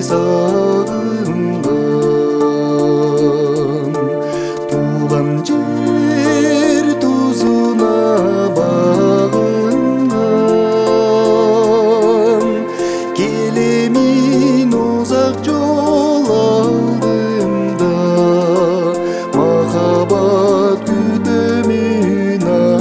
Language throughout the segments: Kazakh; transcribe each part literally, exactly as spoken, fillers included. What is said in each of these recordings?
сағынғам. Туған жер тузына бағынғам. Келемин ұзақ жол алдымда, махаббат күтемін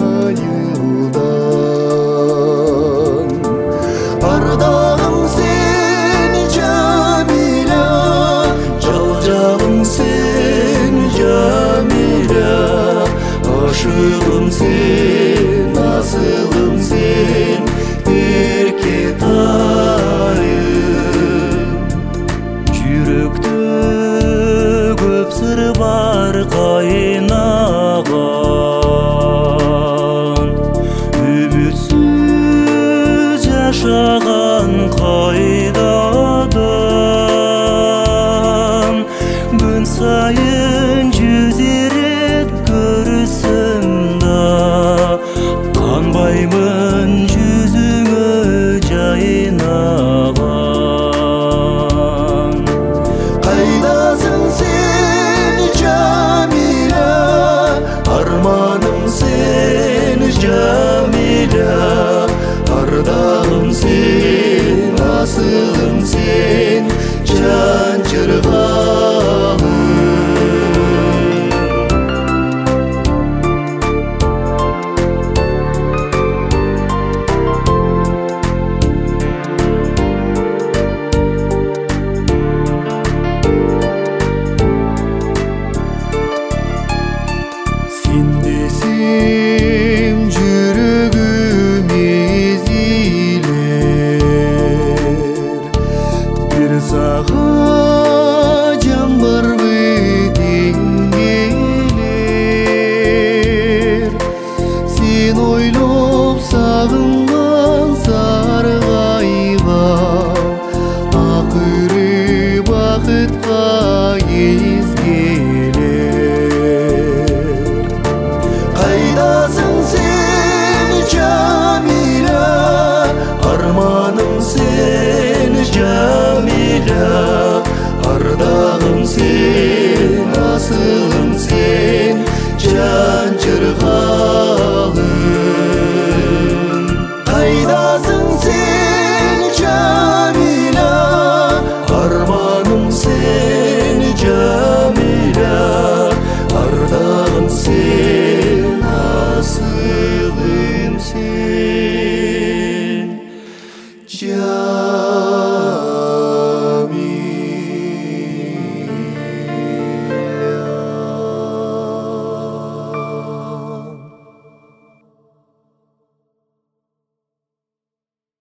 айылдан. Ардағым сен Жамиля, жалжағым сен Жамиля, ашығым сен, асылым сен, еркетайым. Жүректе көп сыр бар қайнаған, үмітсіз жашаған қайдадан. Күн сайын жүз рет көрісімда, қанбаймын жүзіңі жайнаған. Қайдасың сен Жамиля, арманым сен Жамиля, ардағым сен, асылым сен, жан жырға